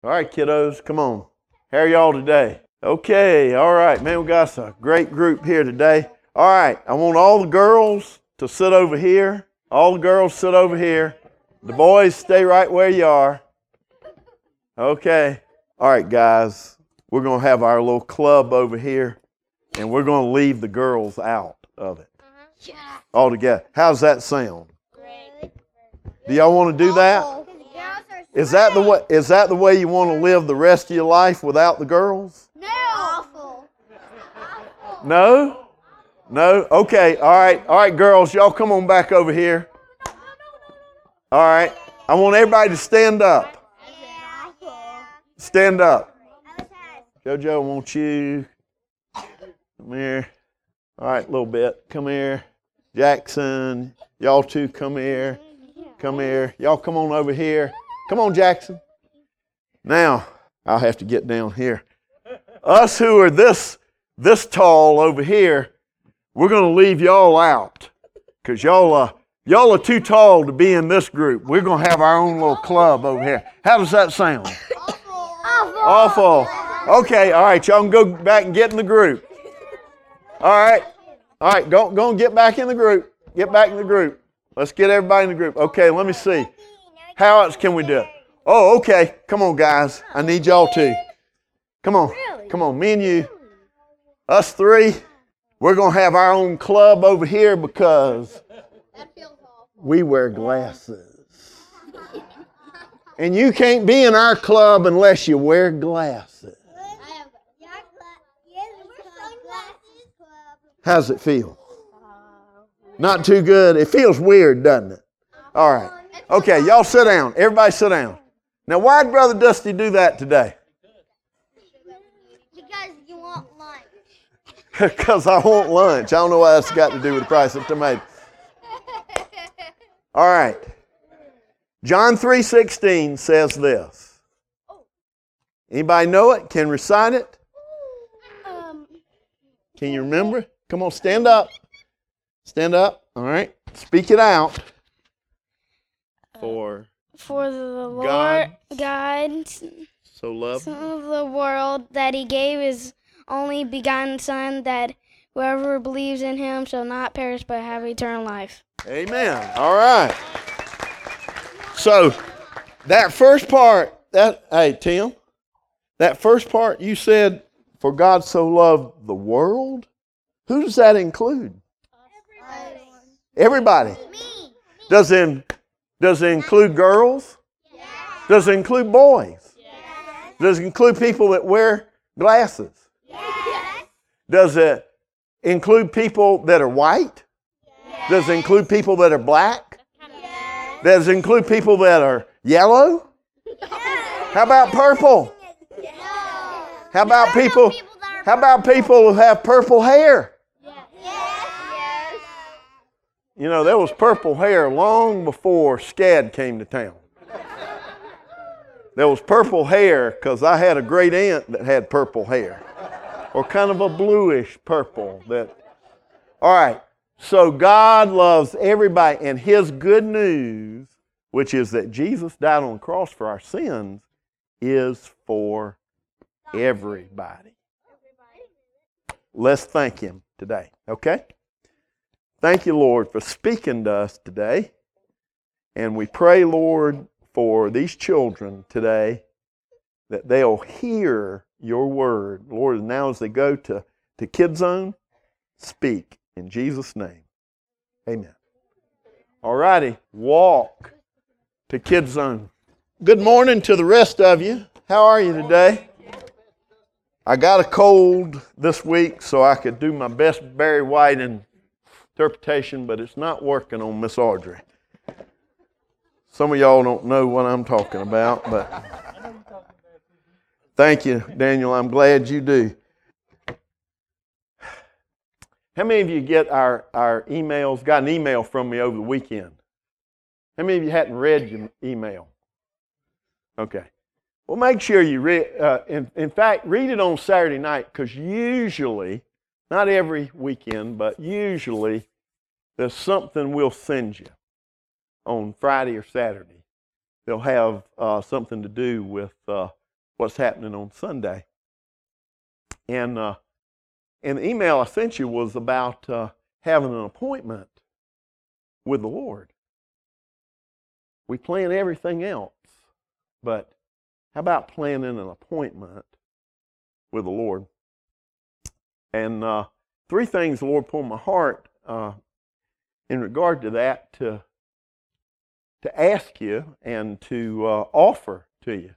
All right, kiddos, come on. How are y'all today? Okay, all right, man, we got a great group here today. All right, I want all the girls to sit over here. All the girls sit over here. The boys stay right where you are. Okay. All right, guys, we're going to have our little club over here, and we're going to leave the girls out of it all together. How's that sound? Great. Do y'all want to do that? Is that the way you want to live the rest of your life without the girls? No. Awful. No? No? Okay, all right, girls, y'all come on back over here. All right, I want everybody to stand up. Stand up. JoJo, I want you. Come here. All right, a little bit. Come here. Jackson, y'all two come here. Come here. Y'all come on over here. Come on, Jackson. Now, I'll have to get down here. Us who are this tall over here, we're going to leave y'all out because y'all are too tall to be in this group. We're going to have our own little club over here. How does that sound? Awful. Okay, all right, y'all can go back and get in the group. All right, go and get back in the group. Get back in the group. Let's get everybody in the group. Okay, let me see. How else can we do it? Oh, okay. Come on, guys. I need y'all too. Come on. Come on. Me and you. Us three. We're going to have our own club over here because we wear glasses. And you can't be in our club unless you wear glasses. How's it feel? Not too good. It feels weird, doesn't it? All right. Okay, y'all sit down. Everybody sit down. Now, why did Brother Dusty do that today? Because you want lunch. Because I want lunch. I don't know what that's got to do with the price of tomatoes. All right. John 3:16 says this. Anybody know it? Can recite it? Can you remember? Come on, stand up. Stand up. All right. Speak it out. For the Lord God so loved the world that he gave his only begotten Son, that whoever believes in him shall not perish but have eternal life. Amen. All right. So that first part, hey Tim, that first part you said, for God so loved the world. Who does that include? Everybody. Me. Does it include girls? Yes. Does it include boys? Yes. Does it include people that wear glasses? Yes. Does it include people that are white? Yes. Does it include people that are black? Yes. Does it include people that are yellow? Yes. How about purple? Yes. How about people who have purple hair? Yes. You know, there was purple hair long before SCAD came to town. There was purple hair because I had a great aunt that had purple hair, or kind of a bluish purple. All right, so God loves everybody, and his good news, which is that Jesus died on the cross for our sins, is for everybody. Let's thank him today, okay? Thank you, Lord, for speaking to us today. And we pray, Lord, for these children today that they'll hear your word. Lord, now as they go to Kids Zone, speak in Jesus' name. Amen. All righty, walk to Kids Zone. Good morning to the rest of you. How are you today? I got a cold this week, so I could do my best Barry White interpretation, but it's not working on Miss Audrey. Some of y'all don't know what I'm talking about, but thank you, Daniel. I'm glad you do. How many of you get our emails? Got an email from me over the weekend. How many of you hadn't read your email? Okay. Well, make sure you read. In fact, read it on Saturday night, because usually, not every weekend, but usually, there's something we'll send you on Friday or Saturday. They'll have something to do with what's happening on Sunday. And the email I sent you was about having an appointment with the Lord. We plan everything else, but how about planning an appointment with the Lord? And 3 things the Lord put in my heart in regard to that to ask you and to offer to you.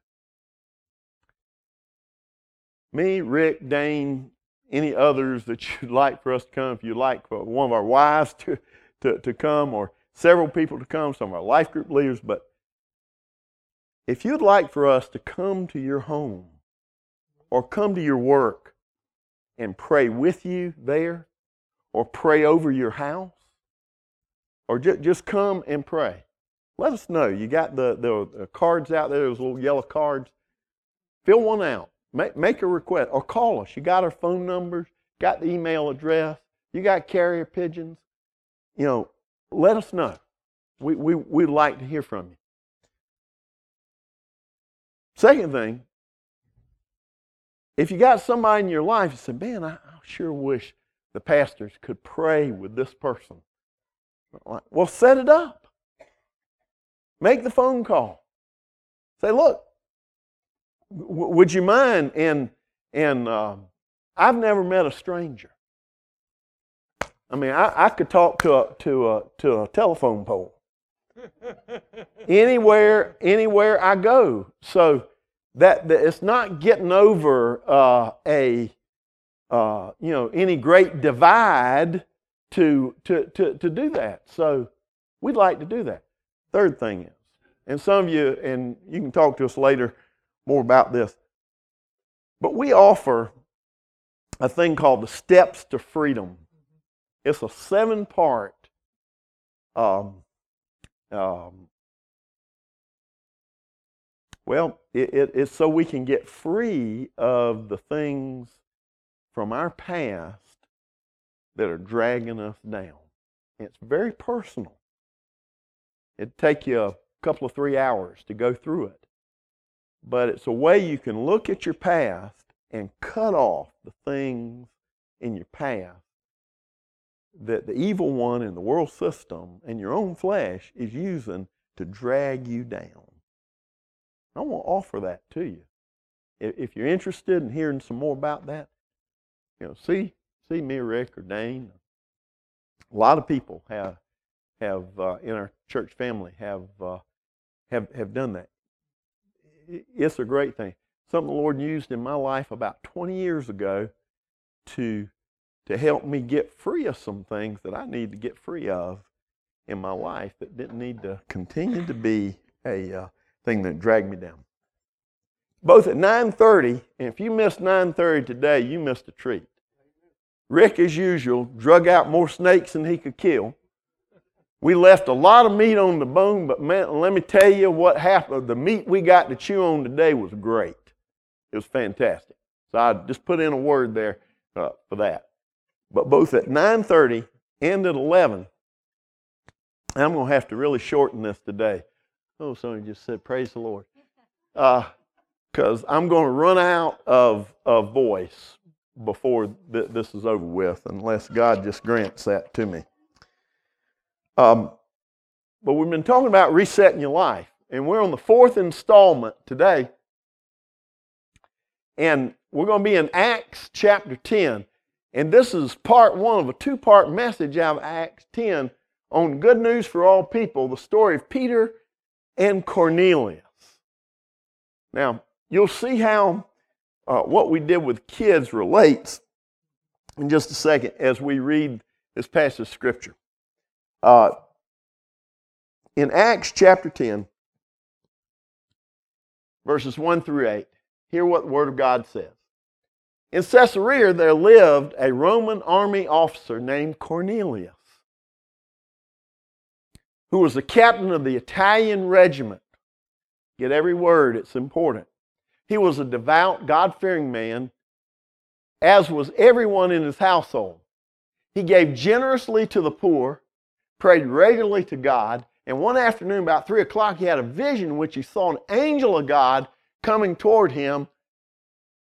Me, Rick, Dane, any others that you'd like for us to come, if you'd like for one of our wives to come, or several people to come, some of our life group leaders, but if you'd like for us to come to your home or come to your work and pray with you there, or pray over your house, or just come and pray, let us know. You got the cards out there, those little yellow cards. Fill one out. Make a request, or call us. You got our phone numbers, got the email address, you got carrier pigeons. You know, let us know. We'd like to hear from you. Second thing, if you got somebody in your life that said, man, I sure wish the pastors could pray with this person. Well, set it up. Make the phone call. Say, look, would you mind? And I've never met a stranger. I mean, I could talk to a telephone pole anywhere I go. So that it's not getting over any great divide to do that. So we'd like to do that. Third thing is, and some of you, and you can talk to us later more about this, but we offer a thing called the Steps to Freedom. It's a 7-part it's so we can get free of the things from our past that are dragging us down. It's very personal. It'd take you a couple of 3 hours to go through it. But it's a way you can look at your past and cut off the things in your past that the evil one in the world system and your own flesh is using to drag you down. I want to offer that to you. If you're interested in hearing some more about that, see me, Rick, or Dane. A lot of people have in our church family have done that. It's a great thing. Something the Lord used in my life about 20 years ago to help me get free of some things that I need to get free of in my life that didn't need to continue to be a thing that dragged me down. Both at 9:30, and if you missed 9:30 today, you missed a treat. Rick, as usual, drug out more snakes than he could kill. We left a lot of meat on the bone, but man, let me tell you what happened. The meat we got to chew on today was great. It was fantastic. So I just put in a word there for that. But both at 9:30 and at 11, I'm going to have to really shorten this today. Oh, somebody just said, praise the Lord. Because I'm going to run out of voice before this is over with, unless God just grants that to me. But we've been talking about resetting your life, and we're on the 4th installment today. And we're going to be in Acts chapter 10. And this is part 1 of a 2-part message out of Acts 10 on good news for all people, the story of Peter and Cornelius. Now, you'll see how what we did with kids relates in just a second as we read this passage of Scripture. In Acts chapter 10, verses 1 through 8, hear what the Word of God says. In Caesarea there lived a Roman army officer named Cornelius, who was the captain of the Italian regiment. Get every word, it's important. He was a devout, God-fearing man, as was everyone in his household. He gave generously to the poor, prayed regularly to God, and one afternoon about 3 o'clock he had a vision in which he saw an angel of God coming toward him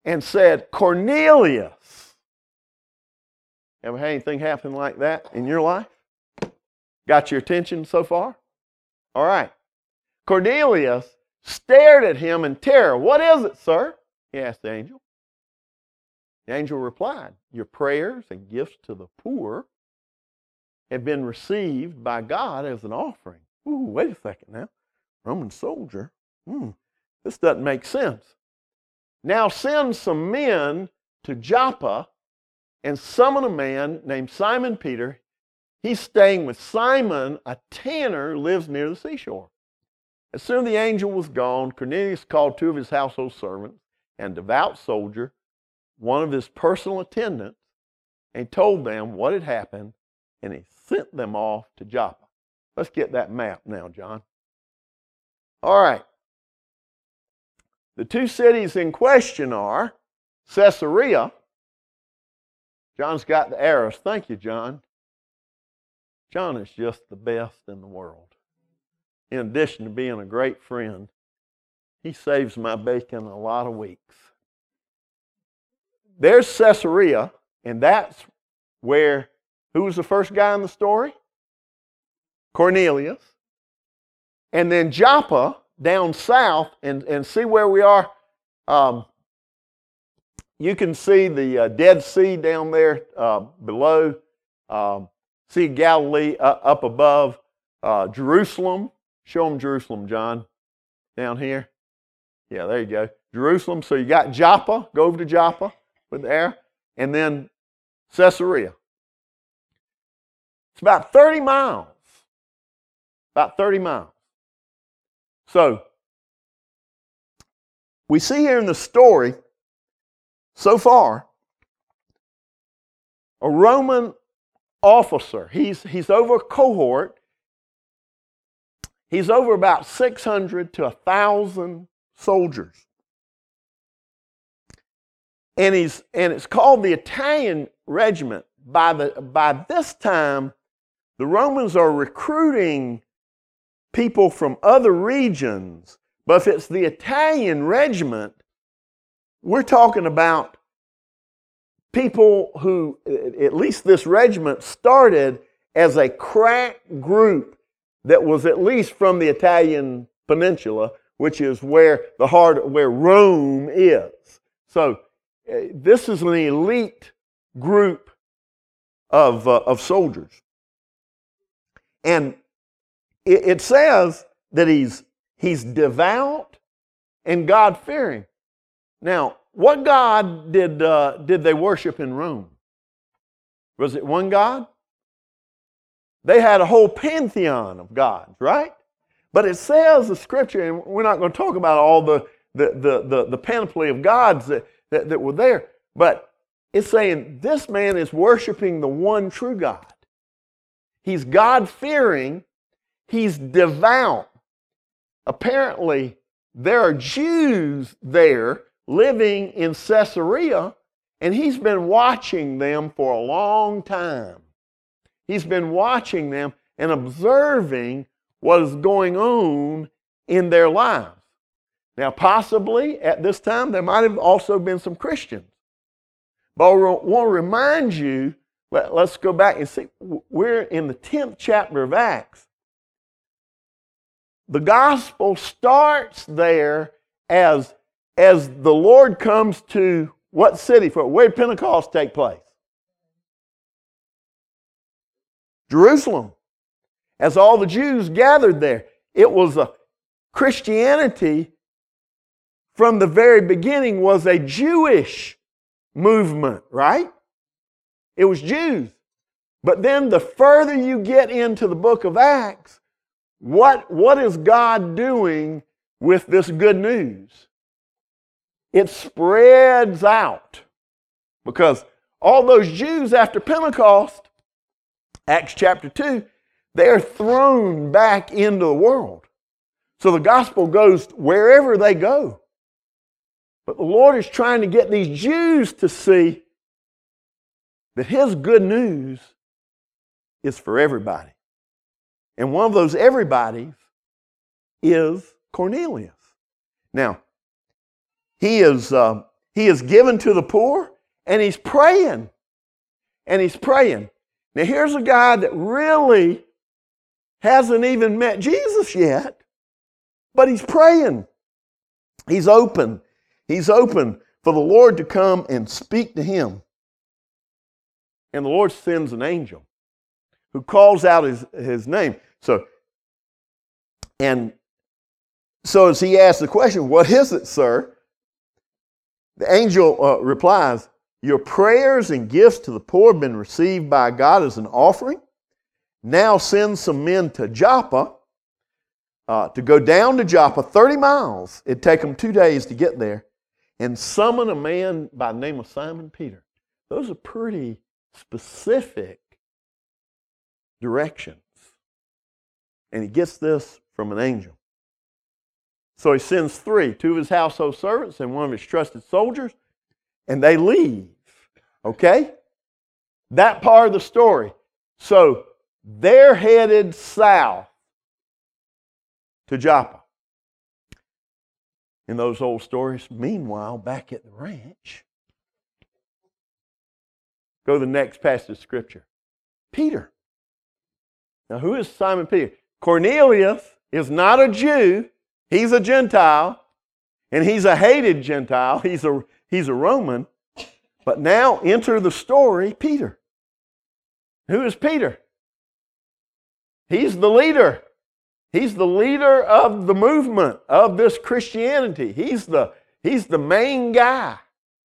and said, Cornelius. Ever had anything happen like that in your life? Got your attention so far? All right. Cornelius stared at him in terror. What is it, sir? He asked the angel. The angel replied, your prayers and gifts to the poor have been received by God as an offering. Ooh, wait a second now. Roman soldier. This doesn't make sense. Now send some men to Joppa and summon a man named Simon Peter. He's staying with Simon, a tanner, lives near the seashore. As soon as the angel was gone, Cornelius called two of his household servants and a devout soldier, one of his personal attendants, and told them what had happened, and he sent them off to Joppa. Let's get that map now, John. All right. The two cities in question are Caesarea. John's got the arrows. Thank you, John. John is just the best in the world. In addition to being a great friend, he saves my bacon a lot of weeks. There's Caesarea, and that's where, who was the first guy in the story? Cornelius. And then Joppa, down south, and see where we are. You can see the Dead Sea down there below. See Galilee up above. Jerusalem. Show them Jerusalem, John. Down here. Yeah, there you go. Jerusalem. So you got Joppa. Go over to Joppa with the arrow. And then Caesarea. It's about 30 miles. About 30 miles. So, we see here in the story, so far, a Roman officer. He's over a cohort. He's over about 600 to 1,000 soldiers. And it's called the Italian Regiment. By this time, the Romans are recruiting people from other regions. But if it's the Italian Regiment, we're talking about people who, at least this regiment, started as a crack group that was at least from the Italian peninsula, which is where the heart, where Rome is. So this is an elite group of soldiers. And it says that he's devout and God-fearing. Now, what God did they worship in Rome? Was it one God? They had a whole pantheon of gods, right? But it says the Scripture, and we're not going to talk about all the panoply of gods that were there, but it's saying this man is worshiping the one true God. He's God-fearing. He's devout. Apparently, there are Jews there living in Caesarea, and he's been watching them for a long time. He's been watching them and observing what is going on in their lives. Now, possibly at this time, there might have also been some Christians. But I want to remind you, let's go back and see, we're in the 10th chapter of Acts. The gospel starts there as the Lord comes to what city? Where did Pentecost take place? Jerusalem. As all the Jews gathered there. It was Christianity from the very beginning was a Jewish movement, right? It was Jews. But then the further you get into the book of Acts, what is God doing with this good news? It spreads out. Because all those Jews after Pentecost, Acts chapter 2, they're thrown back into the world. So the gospel goes wherever they go. But the Lord is trying to get these Jews to see that His good news is for everybody. And one of those everybody's is Cornelius. Now, he is he is given to the poor, and he's praying. And he's praying. Now here's a guy that really hasn't even met Jesus yet, but he's praying. He's open. He's open for the Lord to come and speak to him. And the Lord sends an angel who calls out his name. So as he asks the question, "What is it, sir?" The angel replies, "Your prayers and gifts to the poor have been received by God as an offering. Now send some men to Joppa, to go down to Joppa, 30 miles. It'd take them 2 days to get there, and summon a man by the name of Simon Peter." Those are pretty specific directions. And he gets this from an angel. So he sends 3, 2 of his household servants and 1 of his trusted soldiers, and they leave. Okay? That part of the story. So they're headed south to Joppa. In those old stories, meanwhile, back at the ranch, go to the next passage of Scripture. Peter. Now, who is Simon Peter? Cornelius is not a Jew. He's a Gentile, and he's a hated Gentile. He's a Roman. But now enter the story, Peter. Who is Peter? He's the leader. He's the leader of the movement of this Christianity. He's the main guy.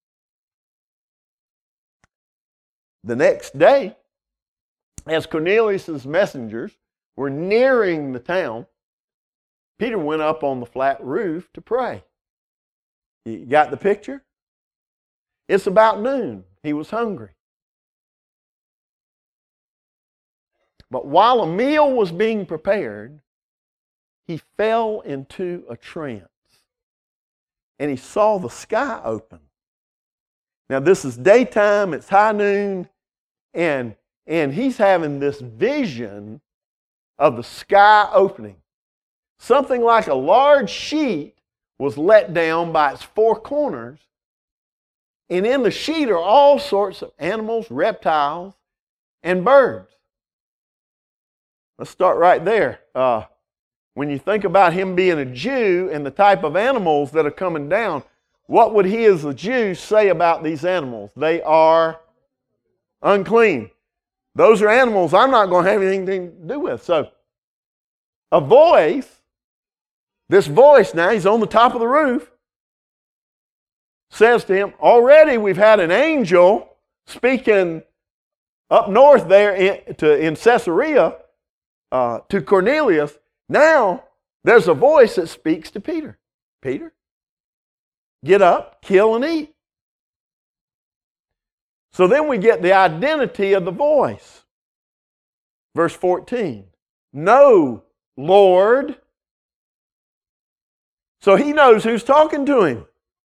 The next day, as Cornelius' messengers were nearing the town, Peter went up on the flat roof to pray. You got the picture? It's about noon. He was hungry. But while a meal was being prepared, he fell into a trance. And he saw the sky open. Now this is daytime, it's high noon, and he's having this vision of the sky opening. Something like a large sheet was let down by its 4 corners, and in the sheet are all sorts of animals, reptiles, and birds. Let's start right there. When you think about him being a Jew and the type of animals that are coming down, what would he as a Jew say about these animals? They are unclean. Those are animals I'm not going to have anything to do with. So, a voice, this voice now, he's on the top of the roof, says to him, already we've had an angel speaking up north there in Caesarea to Cornelius. Now, there's a voice that speaks to Peter. Peter, get up, kill and eat. So then we get the identity of the voice. Verse 14. No, Lord. So he knows who's talking to him.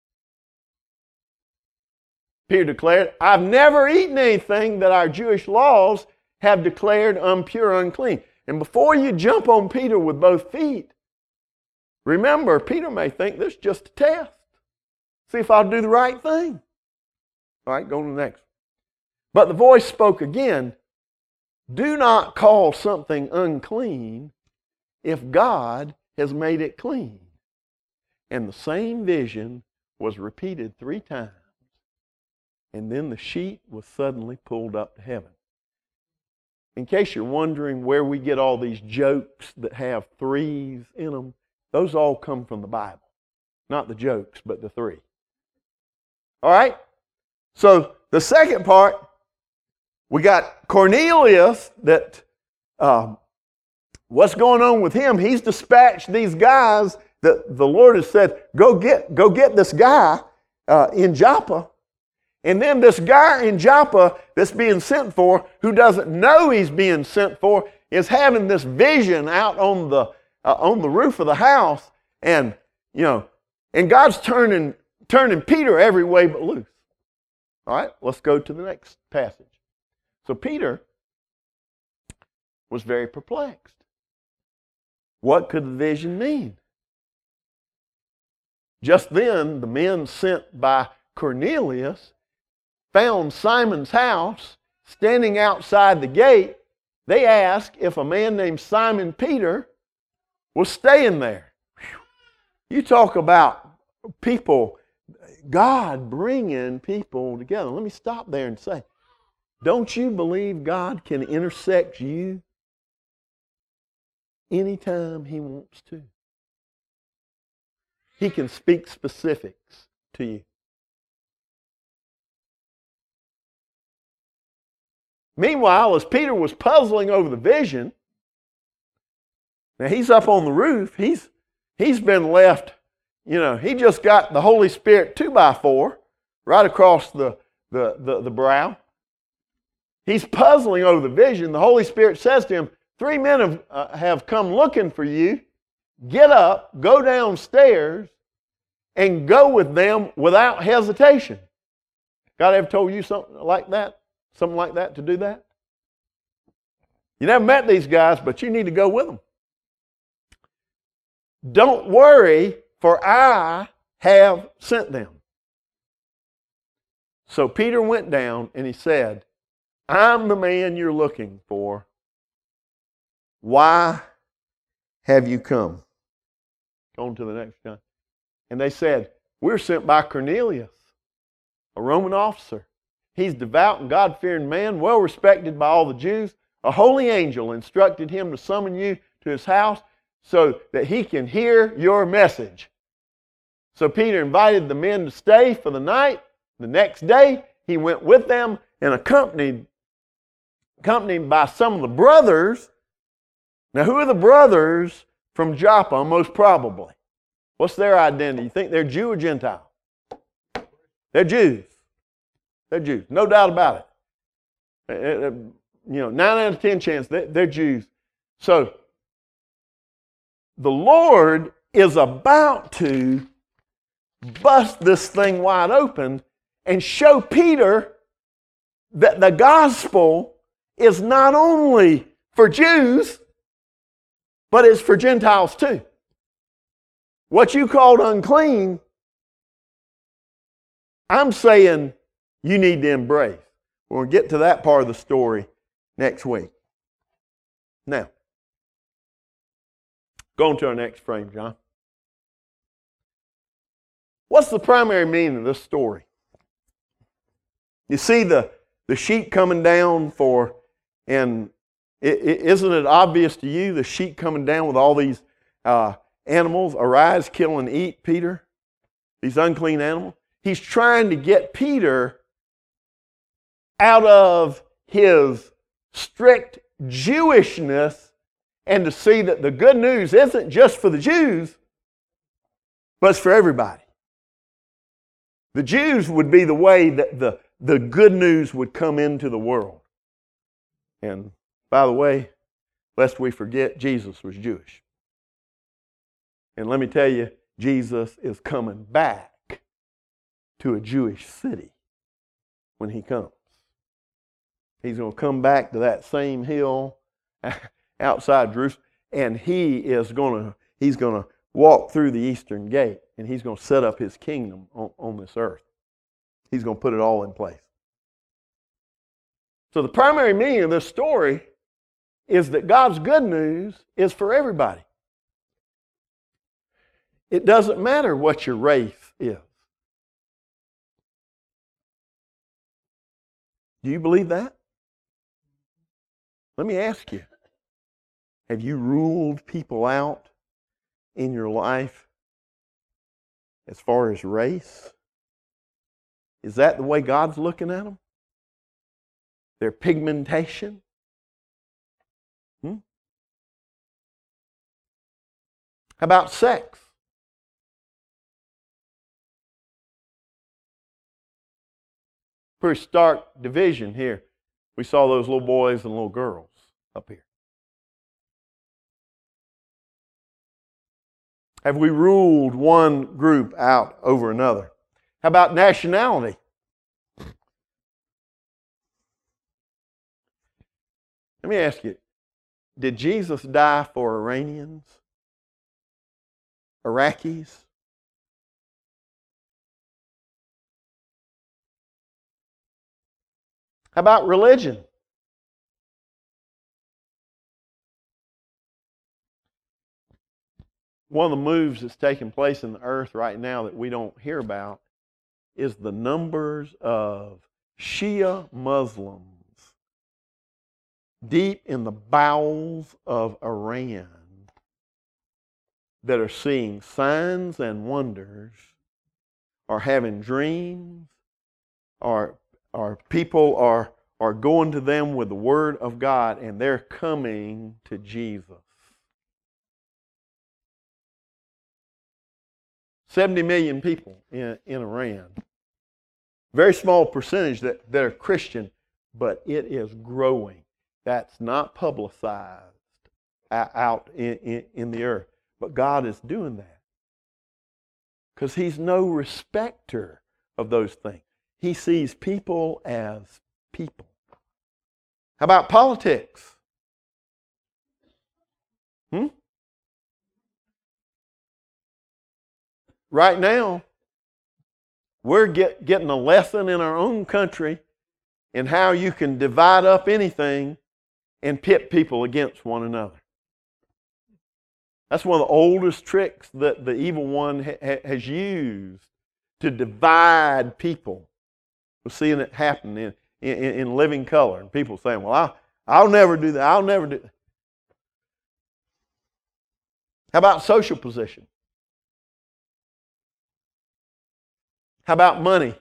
Peter declared, I've never eaten anything that our Jewish laws have declared impure, unclean. And before you jump on Peter with both feet, remember, Peter may think this is just a test. See if I'll do the right thing. All right, go to the next. But the voice spoke again, do not call something unclean if God has made it clean. And the same vision was repeated 3 times. And then the sheet was suddenly pulled up to heaven. In case you're wondering where we get all these jokes that have 3s in them, those all come from the Bible. Not the jokes, but the 3. All right? So the second part, we got Cornelius that, what's going on with him? He's dispatched these guys that the Lord has said, go get this guy in Joppa. And then this guy in Joppa that's being sent for, who doesn't know he's being sent for, is having this vision out on the roof of the house, and God's turning Peter every way but loose. All right, let's go to the next passage. So Peter was very perplexed. What could the vision mean? Just then, the men sent by Cornelius found Simon's house standing outside the gate, they asked if a man named Simon Peter was staying there. Whew. You talk about people, God bringing people together. Let me stop there and say, don't you believe God can intersect you anytime He wants to? He can speak specifics to you. Meanwhile, as Peter was puzzling over the vision, now he's up on the roof. He's been left, he just got the Holy Spirit 2x4 right across the brow. He's puzzling over the vision. The Holy Spirit says to him, 3 men have come looking for you. Get up, go downstairs, and go with them without hesitation. God ever told you something like that? Something like that to do that? You never met these guys, but you need to go with them. Don't worry, for I have sent them. So Peter went down and he said, I'm the man you're looking for. Why have you come? On to the next guy. And they said, we're sent by Cornelius, a Roman officer. He's devout and God-fearing man, well respected by all the Jews. A holy angel instructed him to summon you to his house so that he can hear your message. So Peter invited the men to stay for the night. The next day, he went with them and accompanied by some of the brothers. Now, who are the brothers from Joppa, most probably? What's their identity? You think they're Jew or Gentile? They're Jews. They're Jews. No doubt about it. 9 out of 10 chance they're Jews. So, the Lord is about to bust this thing wide open and show Peter that the gospel is not only for Jews, but it's for Gentiles too. What you called unclean, I'm saying you need to embrace. We'll get to that part of the story next week. Now, go on to our next frame, John. What's the primary meaning of this story? You see the sheep coming down and isn't it obvious to you, the sheep coming down with all these animals? Arise, kill, and eat, Peter. These unclean animals. He's trying to get Peter out of his strict Jewishness and to see that the good news isn't just for the Jews, but it's for everybody. The Jews would be the way that the good news would come into the world. And by the way, lest we forget, Jesus was Jewish. And let me tell you, Jesus is coming back to a Jewish city when He comes. He's going to come back to that same hill outside Jerusalem, and he's going to walk through the eastern gate, and He's going to set up His kingdom on this earth. He's going to put it all in place. So the primary meaning of this story is that God's good news is for everybody. It doesn't matter what your race is. Do you believe that? Let me ask you, have you ruled people out in your life as far as race? Is that the way God's looking at them? Their pigmentation? How about sex? Pretty stark division here. We saw those little boys and little girls up here. Have we ruled one group out over another? How about nationality? Let me ask you, did Jesus die for Iranians? Iraqis? How about religion? One of the moves that's taking place in the earth right now that we don't hear about is the numbers of Shia Muslims deep in the bowels of Iran that are seeing signs and wonders, are having dreams, or people are going to them with the Word of God, and they're coming to Jesus. 70 million people in Iran. Very small percentage that are Christian, but it is growing. That's not publicized out in the earth. But God is doing that because He's no respecter of those things. He sees people as people. How about politics? Right now, we're getting a lesson in our own country in how you can divide up anything and pit people against one another. That's one of the oldest tricks that the evil one has used to divide people. We're seeing it happen in living color. And people saying, well, I'll never do that. I'll never do that. How about social position? How about money?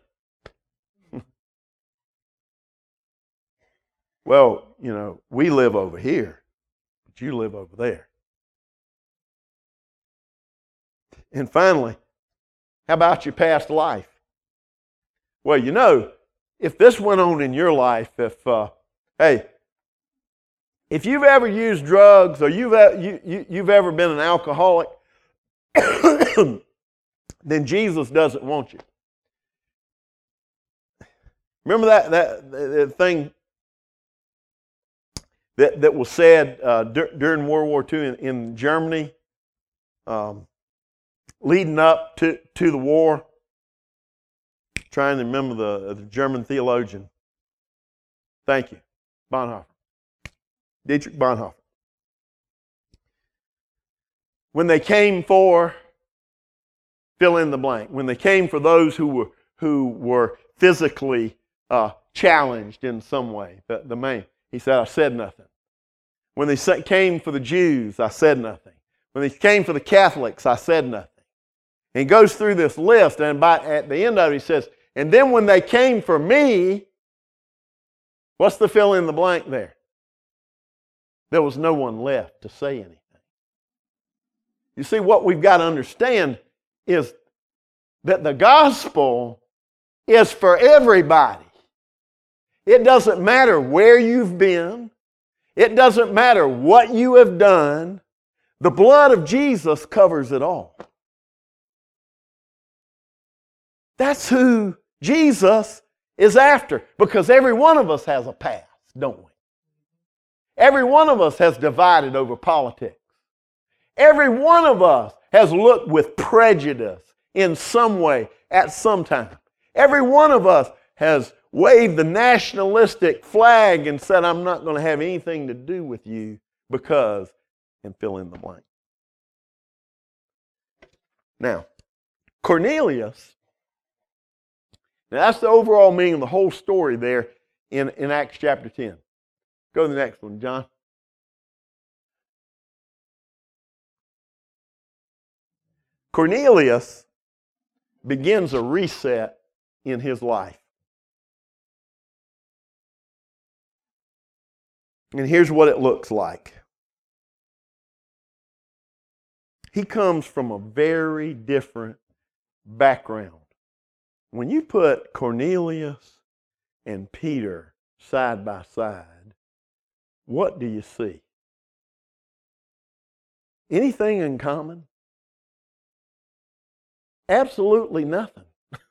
Well, we live over here, but you live over there. And finally, how about your past life? Well, if this went on in your life, if you've ever used drugs or you've ever been an alcoholic, then Jesus doesn't want you. Remember that thing that was said during World War II in Germany, leading up to the war? Trying to remember the German theologian. Thank you. Bonhoeffer. Dietrich Bonhoeffer. When they came for, fill in the blank, when they came for those who were physically challenged in some way, the man, he said, I said nothing. When they came for the Jews, I said nothing. When they came for the Catholics, I said nothing. And he goes through this list, and at the end of it, he says, and then when they came for me, what's the fill in the blank there? There was no one left to say anything. You see, what we've got to understand is that the gospel is for everybody. It doesn't matter where you've been. It doesn't matter what you have done. The blood of Jesus covers it all. That's who Jesus is after, because every one of us has a past, don't we? Every one of us has divided over politics. Every one of us has looked with prejudice in some way at some time. Every one of us has waved the nationalistic flag and said, I'm not going to have anything to do with you because, and fill in the blank. Now, Cornelius, now that's the overall meaning of the whole story there in Acts chapter 10. Go to the next one, John. Cornelius begins a reset in his life. And here's what it looks like. He comes from a very different background. When you put Cornelius and Peter side by side, what do you see? Anything in common? Absolutely nothing.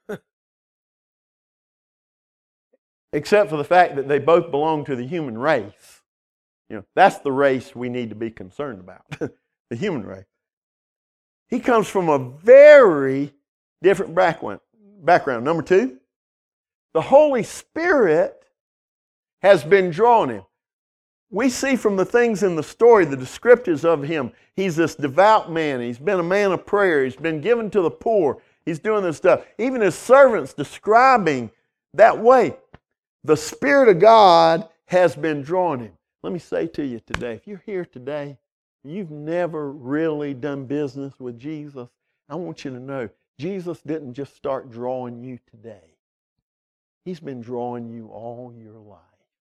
Except for the fact that they both belong to the human race. That's the race we need to be concerned about. The human race. He comes from a very different background. Number two, the Holy Spirit has been drawing him. We see from the things in the story, the descriptives of him, he's this devout man. He's been a man of prayer. He's been given to the poor. He's doing this stuff. Even his servants describing that way. The Spirit of God has been drawing him. Let me say to you today, if you're here today, you've never really done business with Jesus, I want you to know, Jesus didn't just start drawing you today. He's been drawing you all your life.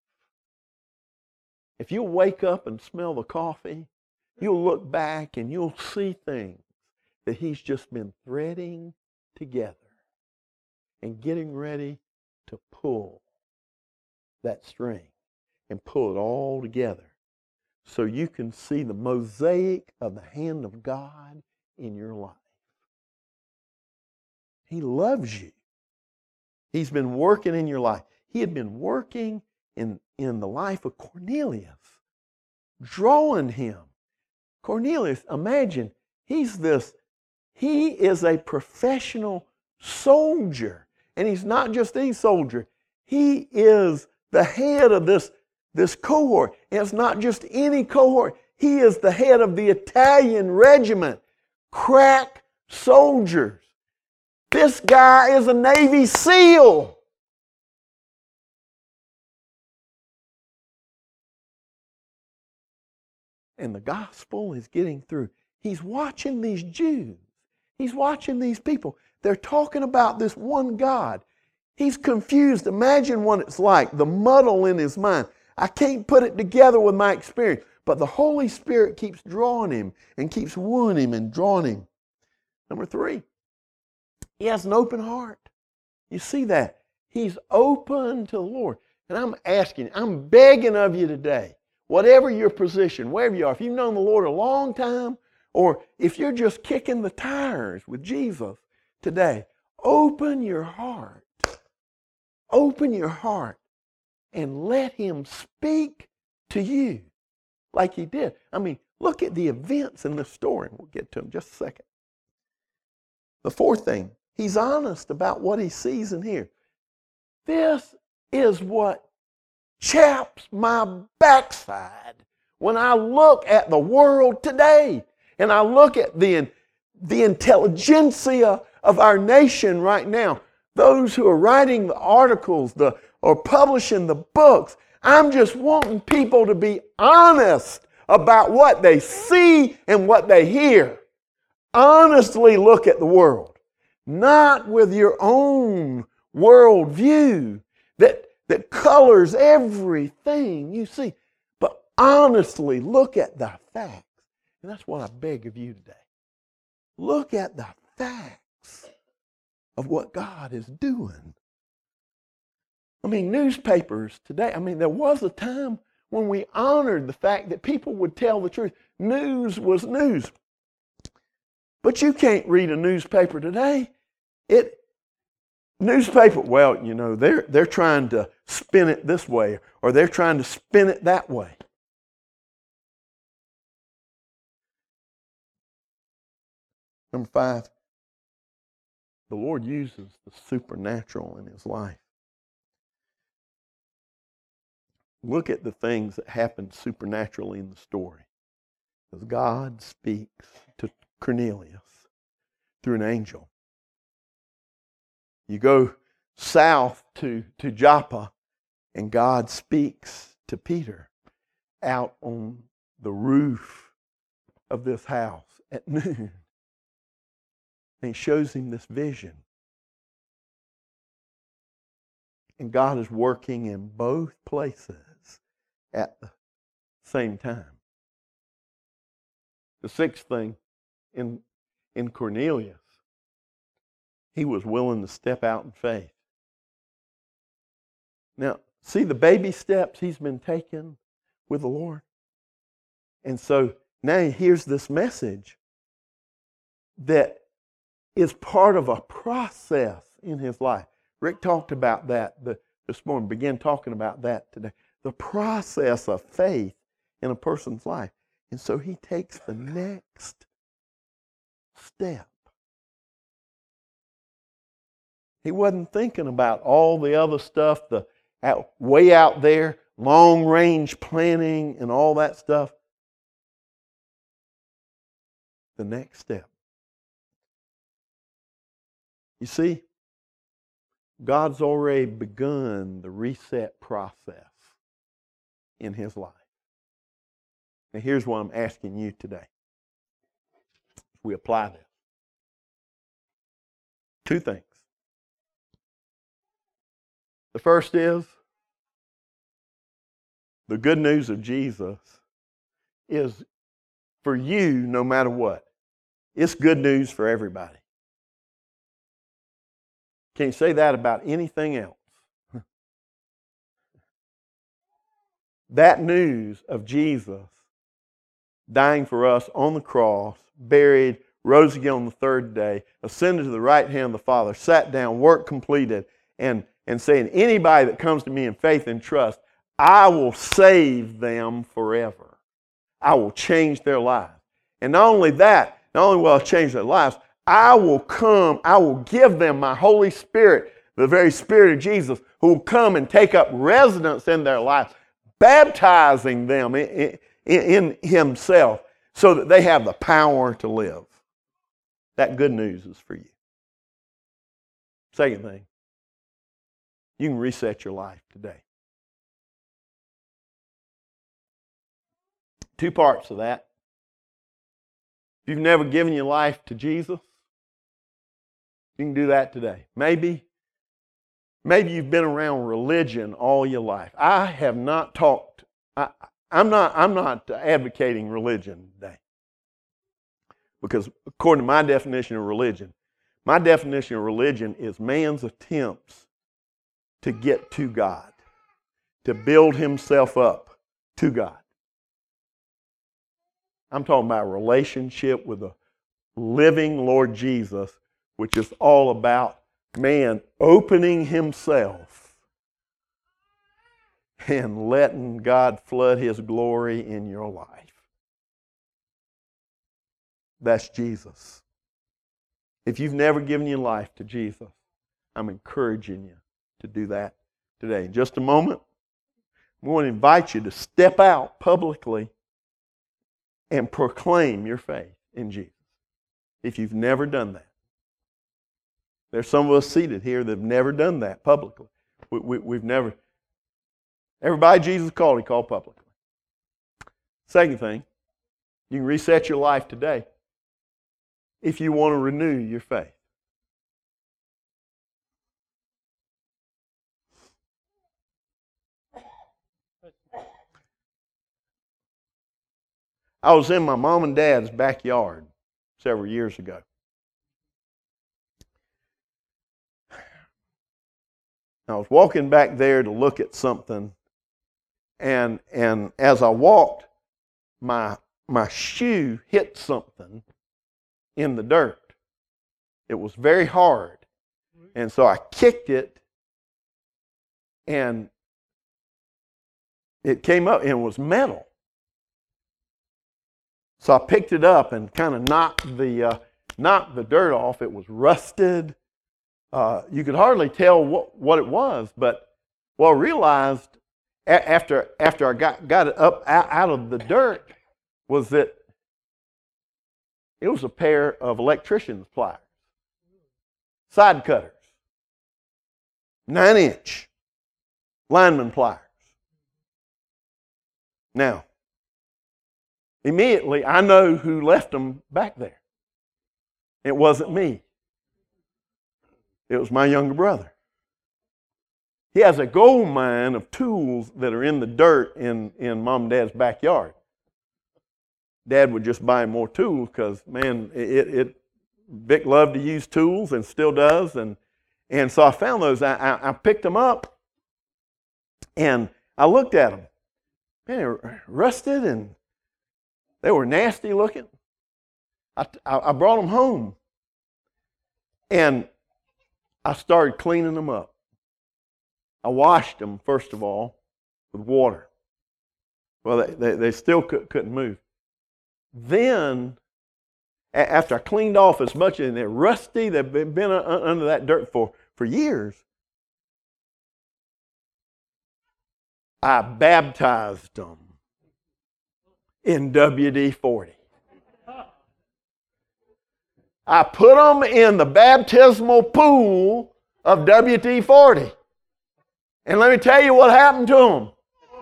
If you'll wake up and smell the coffee, you'll look back and you'll see things that He's just been threading together and getting ready to pull that string and pull it all together so you can see the mosaic of the hand of God in your life. He loves you. He's been working in your life. He had been working in the life of Cornelius, drawing him. Cornelius, imagine, he is a professional soldier. And he's not just a soldier. He is the head of this cohort. And it's not just any cohort. He is the head of the Italian regiment. Crack soldiers. This guy is a Navy SEAL. And the gospel is getting through. He's watching these Jews. He's watching these people. They're talking about this one God. He's confused. Imagine what it's like, the muddle in his mind. I can't put it together with my experience. But the Holy Spirit keeps drawing him and keeps wooing him and drawing him. Number 3, he has an open heart. You see that? He's open to the Lord. And I'm asking, I'm begging of you today, whatever your position, wherever you are, if you've known the Lord a long time, or if you're just kicking the tires with Jesus today, open your heart. Open your heart and let Him speak to you like He did. I mean, look at the events in the story. We'll get to them in just a second. The 4th thing, he's honest about what he sees and hears. This is what chaps my backside when I look at the world today and I look at the intelligentsia of our nation right now. Those who are writing the articles or publishing the books. I'm just wanting people to be honest about what they see and what they hear. Honestly look at the world. Not with your own worldview that colors everything you see. But honestly look at the facts. And that's what I beg of you today. Look at the facts of what God is doing. I mean, newspapers today, there was a time when we honored the fact that people would tell the truth. News was news. But you can't read a newspaper today. They're trying to spin it this way, or they're trying to spin it that way. Number 5, the Lord uses the supernatural in his life. Look at the things that happened supernaturally in the story. As God speaks to Cornelius through an angel. You go south to Joppa, and God speaks to Peter out on the roof of this house at noon. And he shows him this vision. And God is working in both places at the same time. The 6th thing in Cornelius, he was willing to step out in faith. Now, see the baby steps he's been taking with the Lord? And so now he hears this message that is part of a process in his life. Rick talked about that this morning, began talking about that today. The process of faith in a person's life. And so he takes the next step. He wasn't thinking about all the other stuff, way out there, long range planning and all that stuff. The next step. You see, God's already begun the reset process in his life. Now here's what I'm asking you today. We apply this. Two things. The first is, the good news of Jesus is for you no matter what. It's good news for everybody. Can't say that about anything else. That news of Jesus dying for us on the cross, buried, rose again on the third day, ascended to the right hand of the Father, sat down, work completed, and saying, anybody that comes to me in faith and trust, I will save them forever. I will change their lives. And not only that, not only will I change their lives, I will give them my Holy Spirit, the very Spirit of Jesus, who will come and take up residence in their lives, baptizing them in himself so that they have the power to live. That good news is for you. Second thing, you can reset your life today. Two parts of that. If you've never given your life to Jesus, you can do that today. Maybe you've been around religion all your life. I have not talked. I'm not advocating religion today, because according to my definition of religion is man's attempts to get to God, to build himself up to God. I'm talking about a relationship with the living Lord Jesus, which is all about man opening himself and letting God flood his glory in your life. That's Jesus. If you've never given your life to Jesus, I'm encouraging you to do that today. In just a moment, I'm going to invite you to step out publicly and proclaim your faith in Jesus. If you've never done that. There's some of us seated here that have never done that publicly. We've never. Everybody Jesus called, he called publicly. Second thing, you can reset your life today if you want to renew your faith. I was in my mom and dad's backyard several years ago. I was walking back there to look at something, and as I walked, my shoe hit something in the dirt. It was very hard, and so I kicked it, and it came up, and it was metal. So I picked it up and kind of knocked the dirt off. It was rusted. You could hardly tell what it was, but what I realized after I got it up out of the dirt was that it was a pair of electrician's pliers, side cutters, 9-inch lineman pliers. Now, immediately I know who left them back there. It wasn't me. It was my younger brother. He has a gold mine of tools that are in the dirt in Mom and Dad's backyard. Dad would just buy more tools because, man, Vic loved to use tools and still does. And so I found those. I picked them up and I looked at them. Man, they were rusted and they were nasty looking. I brought them home and I started cleaning them up. I washed them, first of all, with water. Well, they still couldn't move. Then, after I cleaned off as much, and they're rusty, they've been under that dirt for years, I baptized them in WD-40. I put them in the baptismal pool of WD-40. And let me tell you what happened to them.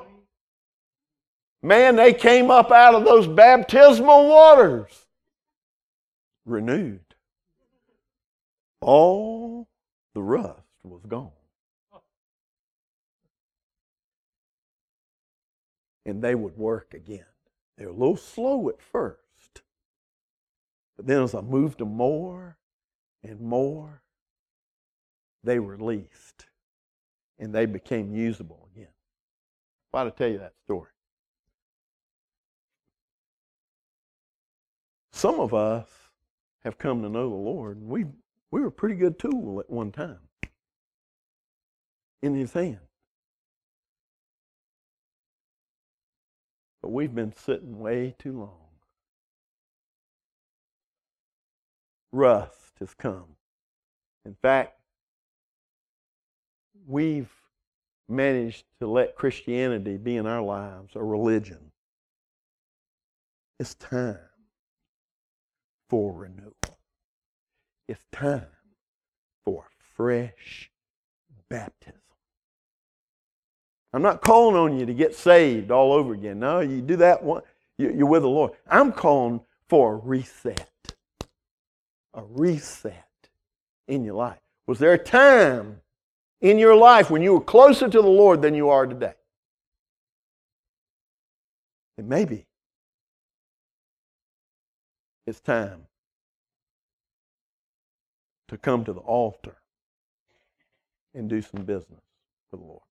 Man, they came up out of those baptismal waters renewed. All the rust was gone. And they would work again. They were a little slow at first. But then as I moved them more and more, they released. And they became usable again. Why did I tell you that story? Some of us have come to know the Lord, and we were a pretty good tool at one time in His hand. But we've been sitting way too long. Rust has come. In fact, we've managed to let Christianity be in our lives a religion. It's time for renewal. It's time for fresh baptism. I'm not calling on you to get saved all over again. No, you do that one, you're with the Lord. I'm calling for a reset. A reset in your life. Was there a time in your life when you were closer to the Lord than you are today? And maybe it's time to come to the altar and do some business with the Lord.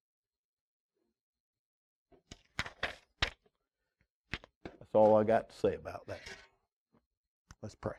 That's all I got to say about that. Let's pray.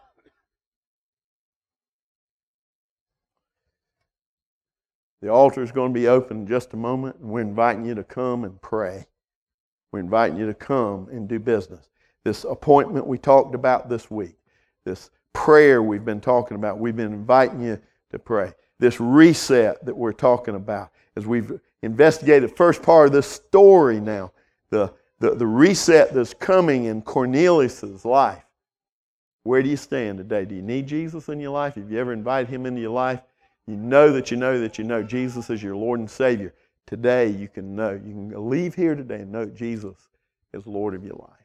The altar is going to be open in just a moment, and we're inviting you to come and pray. We're inviting you to come and do business. This appointment we talked about this week, this prayer we've been talking about, we've been inviting you to pray. This reset that we're talking about, as we've investigated the first part of this story now, the reset that's coming in Cornelius' life. Where do you stand today? Do you need Jesus in your life? Have you ever invited Him into your life? You know that you know Jesus is your Lord and Savior. Today you can know. You can leave here today and know Jesus is Lord of your life.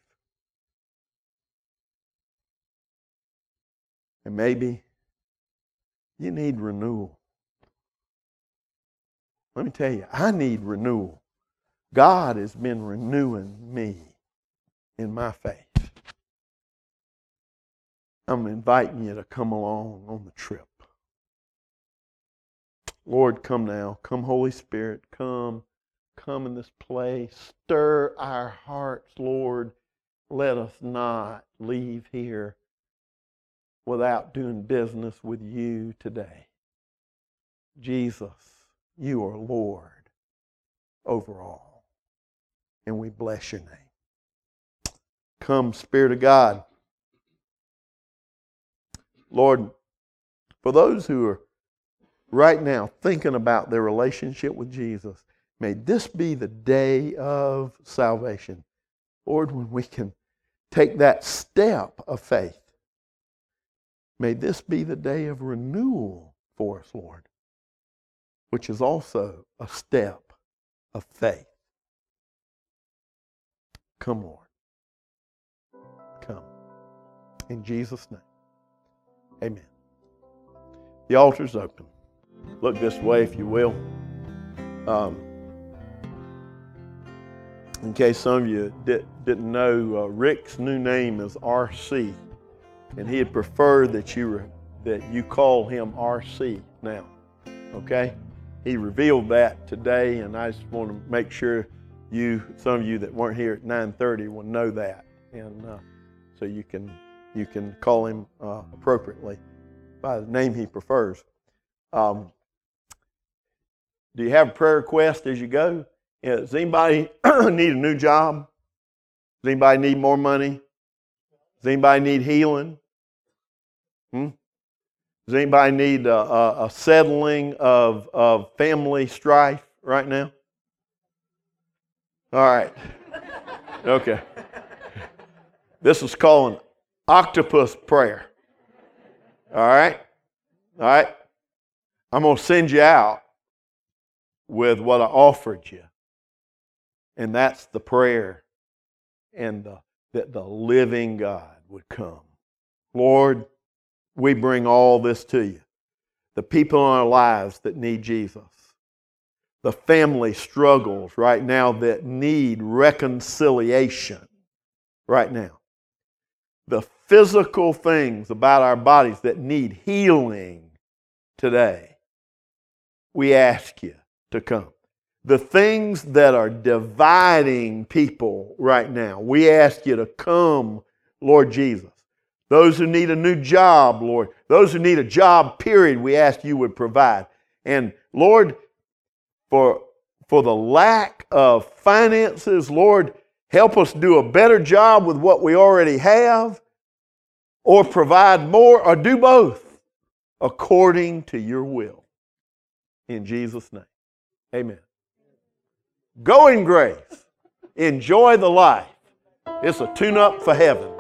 And maybe you need renewal. Let me tell you, I need renewal. God has been renewing me in my faith. I'm inviting you to come along on the trip. Lord, come now. Come, Holy Spirit. Come in this place. Stir our hearts, Lord. Let us not leave here without doing business with you today. Jesus, you are Lord over all. And we bless your name. Come, Spirit of God. Lord, for those who are right now thinking about their relationship with Jesus, may this be the day of salvation. Lord, when we can take that step of faith, may this be the day of renewal for us, Lord, which is also a step of faith. Come, Lord. Come. In Jesus' name. Amen. The altar's open. Look this way, if you will. In case some of you didn't know, Rick's new name is RC, and he'd prefer that you call him RC now. Okay? He revealed that today, and I just want to make sure some of you that weren't here at 9:30 will know that, and so you can call him appropriately by the name he prefers. Do you have a prayer request as you go? Does anybody need a new job? Does anybody need more money? Does anybody need healing? Does anybody need a settling of family strife right now? All right. Okay. This is called an octopus prayer. All right? All right? I'm going to send you out with what I offered you. And that's the prayer and that the living God would come. Lord, we bring all this to you. The people in our lives that need Jesus. The family struggles right now that need reconciliation right now. The physical things about our bodies that need healing today. We ask you to come. The things that are dividing people right now, we ask you to come, Lord Jesus. Those who need a new job, Lord. Those who need a job, period, we ask you would provide. And Lord, for the lack of finances, Lord, help us do a better job with what we already have, or provide more, or do both according to your will. In Jesus' name, amen. Go in grace. Enjoy the life. It's a tune-up for heaven.